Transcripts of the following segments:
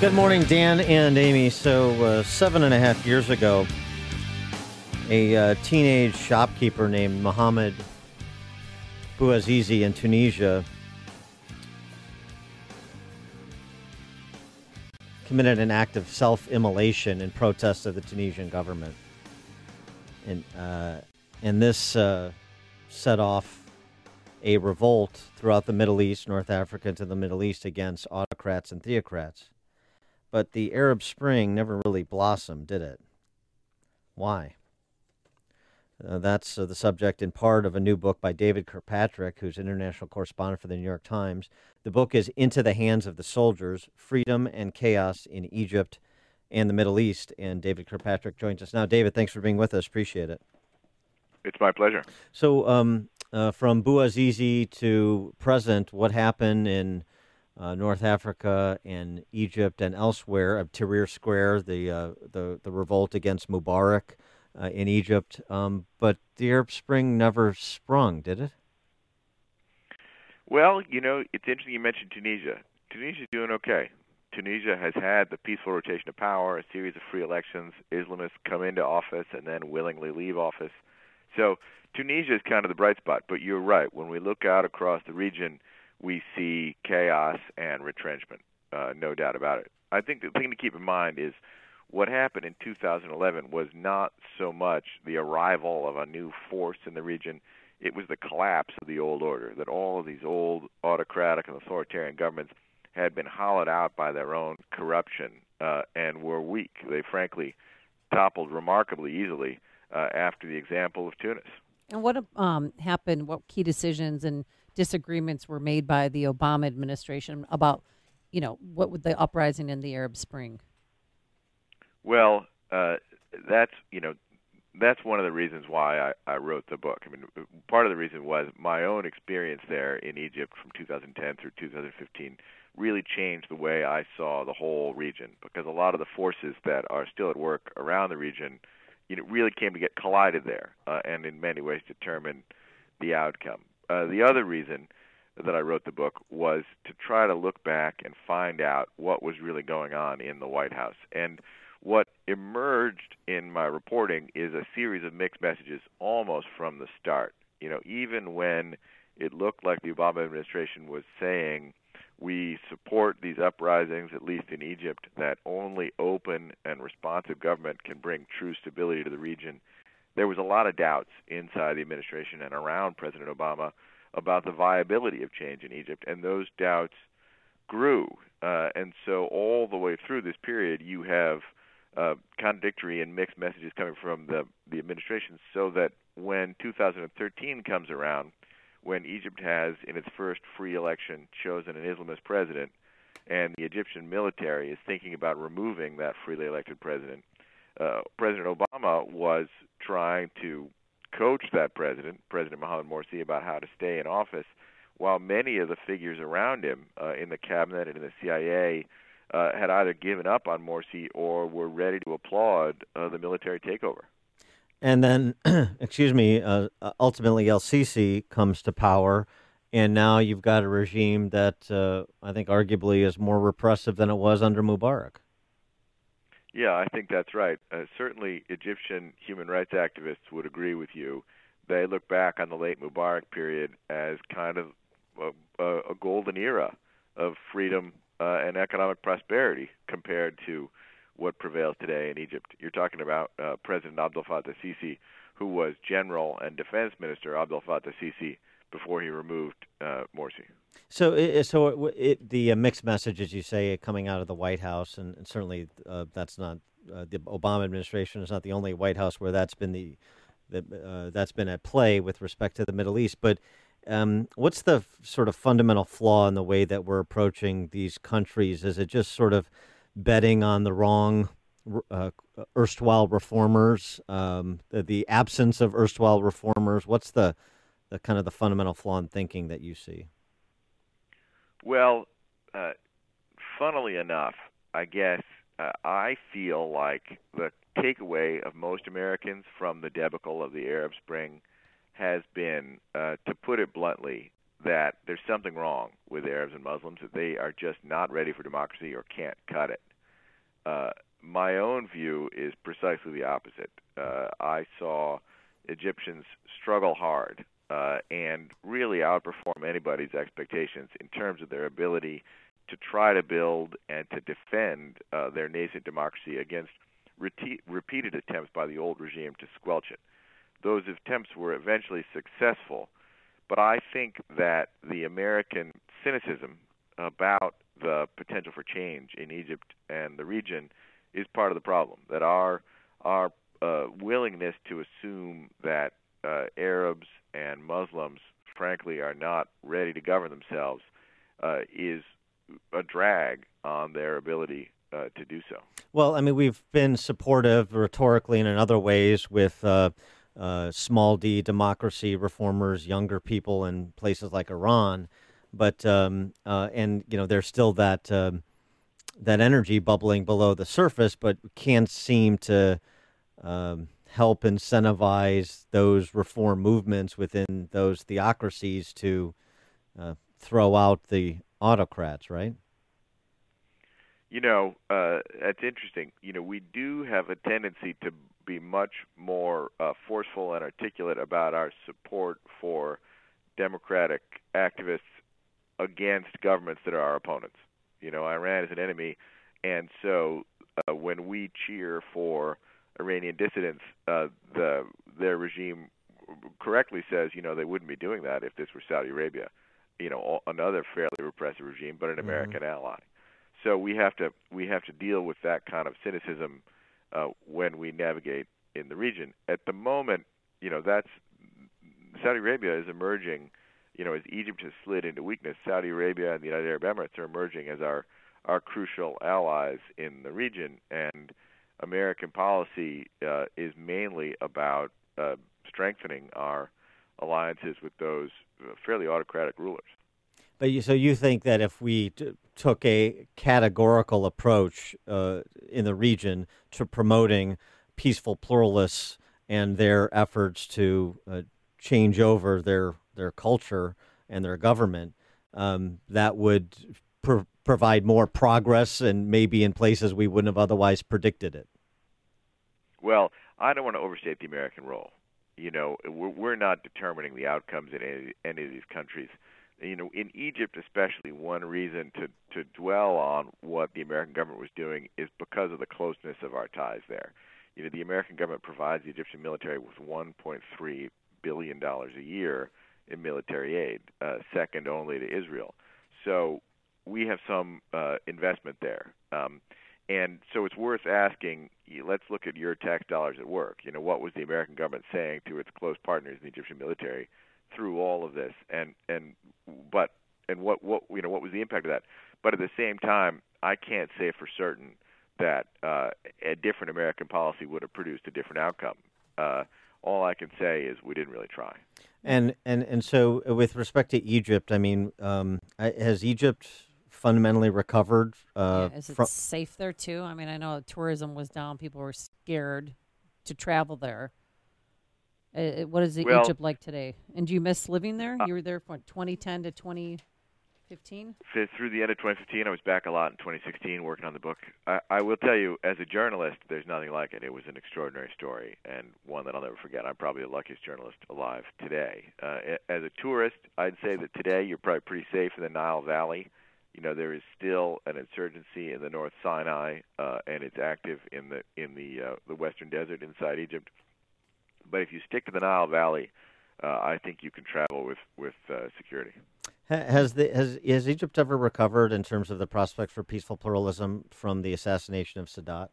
Good morning, Dan and Amy. So 7.5 years ago, a teenage shopkeeper named Mohamed Bouazizi in Tunisia committed an act of self-immolation in protest of the Tunisian government. And this set off a revolt throughout the Middle East, North Africa to the Middle East against autocrats and theocrats. But the Arab Spring never really blossomed, did it? Why? That's the subject in part of a new book by David Kirkpatrick, who's international correspondent for the New York Times. The book is Into the Hands of the Soldiers, Freedom and Chaos in Egypt and the Middle East. And David Kirkpatrick joins us now. David, thanks for being with us. Appreciate it. It's my pleasure. So from Bouazizi to present, what happened in North Africa and Egypt and elsewhere, of Tahrir Square, the revolt against Mubarak in Egypt. But the Arab Spring never sprung, did it? Well, it's interesting you mentioned Tunisia. Tunisia's doing okay. Tunisia has had the peaceful rotation of power, a series of free elections. Islamists come into office and then willingly leave office. So Tunisia is kind of the bright spot. But you're right. When we look out across the region, we see chaos and retrenchment, no doubt about it. I think the thing to keep in mind is what happened in 2011 was not so much the arrival of a new force in the region. It was the collapse of the old order, that all of these old autocratic and authoritarian governments had been hollowed out by their own corruption and were weak. They frankly toppled remarkably easily after the example of Tunis. And what happened, what key decisions and disagreements were made by the Obama administration about, what would the uprising in the Arab Spring? Well, that's one of the reasons why I wrote the book. I mean, part of the reason was my own experience there in Egypt from 2010 through 2015 really changed the way I saw the whole region, because a lot of the forces that are still at work around the region, really came to get collided there and in many ways determined the outcome. The other reason that I wrote the book was to try to look back and find out what was really going on in the White House. And what emerged in my reporting is a series of mixed messages almost from the start. Even when it looked like the Obama administration was saying, we support these uprisings, at least in Egypt, that only open and responsive government can bring true stability to the region, there was a lot of doubts inside the administration and around President Obama about the viability of change in Egypt, and those doubts grew. And so all the way through this period, you have contradictory and mixed messages coming from the administration, so that when 2013 comes around, when Egypt has, in its first free election, chosen an Islamist president, and the Egyptian military is thinking about removing that freely elected president, President Obama was trying to coach that president, President Mohamed Morsi, about how to stay in office, while many of the figures around him in the cabinet and in the CIA had either given up on Morsi or were ready to applaud the military takeover. And then, ultimately El-Sisi comes to power, and now you've got a regime that I think arguably is more repressive than it was under Mubarak. Yeah, I think that's right. Certainly Egyptian human rights activists would agree with you. They look back on the late Mubarak period as kind of a golden era of freedom and economic prosperity compared to what prevails today in Egypt. You're talking about President Abdel Fattah Sisi, who was General and Defense Minister Abdel Fattah Sisi before he removed Morsi. So the mixed messages, you say, coming out of the White House, and certainly that's not the Obama administration is not the only White House where that's been that's been at play with respect to the Middle East. But what's the sort of fundamental flaw in the way that we're approaching these countries? Is it just sort of betting on the wrong erstwhile reformers, the absence of erstwhile reformers? What's the kind of the fundamental flaw in thinking that you see? Well, funnily enough, I guess I feel like the takeaway of most Americans from the debacle of the Arab Spring has been, to put it bluntly, that there's something wrong with Arabs and Muslims, that they are just not ready for democracy or can't cut it. My own view is precisely the opposite. I saw Egyptians struggle hard and really outperform anybody's expectations in terms of their ability to try to build and to defend their nascent democracy against repeated attempts by the old regime to squelch it. Those attempts were eventually successful, but I think that the American cynicism about the potential for change in Egypt and the region is part of the problem. That our willingness to assume that Arabs and Muslims, frankly, are not ready to govern themselves is a drag on their ability to do so. Well, I mean, we've been supportive rhetorically and in other ways with small d democracy reformers, younger people in places like Iran, but and there's still that that energy bubbling below the surface, but can't seem to help incentivize those reform movements within those theocracies to throw out the autocrats, right? That's interesting. We do have a tendency to be much more forceful and articulate about our support for democratic activists against governments that are our opponents. Iran is an enemy, and so when we cheer for Iranian dissidents, their regime correctly says, they wouldn't be doing that if this were Saudi Arabia, another fairly repressive regime, but an American ally. So we have to deal with that kind of cynicism when we navigate in the region. At the moment, that's Saudi Arabia is emerging. As Egypt has slid into weakness, Saudi Arabia and the United Arab Emirates are emerging as our crucial allies in the region, and American policy is mainly about strengthening our alliances with those fairly autocratic rulers. But so you think that if we took a categorical approach in the region to promoting peaceful pluralists and their efforts to change over their culture and their government, that would provide more progress and maybe in places we wouldn't have otherwise predicted it? Well, I don't want to overstate the American role. We're not determining the outcomes in any of these countries. In Egypt especially, one reason to dwell on what the American government was doing is because of the closeness of our ties there. The American government provides the Egyptian military with $1.3 billion a year in military aid, second only to Israel. So we have some investment there. And so it's worth asking, let's look at your tax dollars at work. What was the American government saying to its close partners in the Egyptian military through all of this, what was the impact of that? But at the same time, I can't say for certain that a different American policy would have produced a different outcome. All I can say is we didn't really try. And so, with respect to Egypt, I mean, has Egypt fundamentally recovered? Is it safe there too? I mean, I know tourism was down; people were scared to travel there. What is Egypt like today? And do you miss living there? You were there from 2010 to 2015? Through the end of 2015. I was back a lot in 2016 working on the book. I will tell you, as a journalist, there's nothing like it. It was an extraordinary story and one that I'll never forget. I'm probably the luckiest journalist alive today. As a tourist, I'd say that today you're probably pretty safe in the Nile Valley. There is still an insurgency in the North Sinai, and it's active in the Western Desert inside Egypt. But if you stick to the Nile Valley, I think you can travel with security. Has Egypt ever recovered in terms of the prospects for peaceful pluralism from the assassination of Sadat?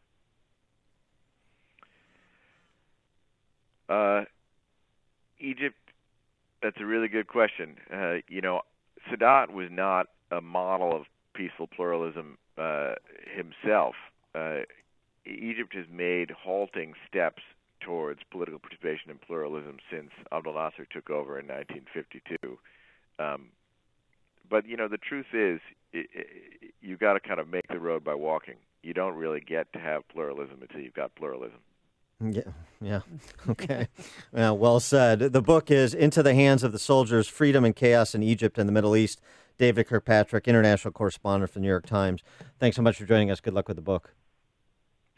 Egypt, that's a really good question. Sadat was not a model of peaceful pluralism himself. Egypt has made halting steps towards political participation and pluralism since Abdel Nasser took over in 1952. But the truth is, you got to kind of make the road by walking. You don't really get to have pluralism until you've got pluralism. Yeah. Okay. Well said. The book is Into the Hands of the Soldiers, Freedom and Chaos in Egypt and the Middle East. David Kirkpatrick, international correspondent for the New York Times. Thanks so much for joining us. Good luck with the book.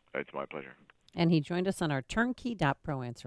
It's my pleasure. And he joined us on our turnkey.pro answer